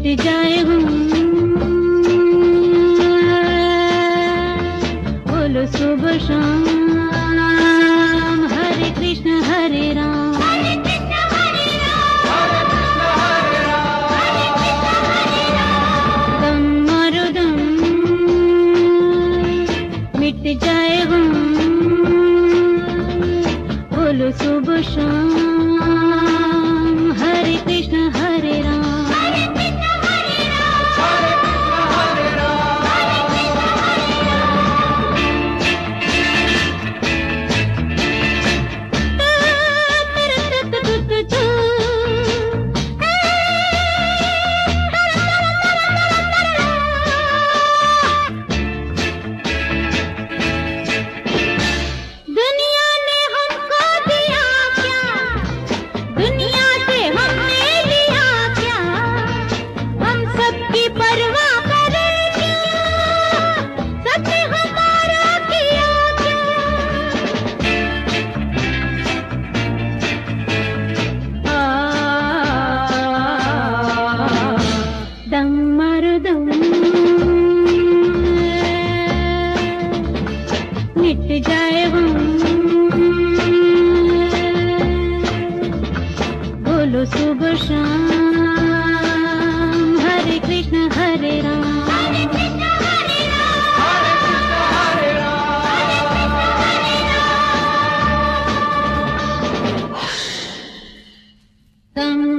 जाए हम, बोलो सुबह शाम, हरे कृष्ण हरे राम, हरे कृष्ण हरे राम, हरे कृष्ण हरे राम, हरे कृष्ण हरे राम। दम मारो दम, मिट जाए हम, बोलो सुबह शाम, हरे कृष्ण हरे राम, हरे कृष्ण हरे राम, हरे कृष्ण हरे राम, हरे कृष्ण हरे राम। दुनिया ने हमको दिया क्या, दुनिया से हमने लिया क्या, हम सबकी परवाह करें क्या, सबने हमारा किया क्या। दम मारो दम, मिट जाए हम, बोलो सुबह शाम, हरे कृष्ण हरे राम, हरे कृष्ण हरे राम, हरे कृष्ण हरे राम, हरे कृष्ण हरे राम।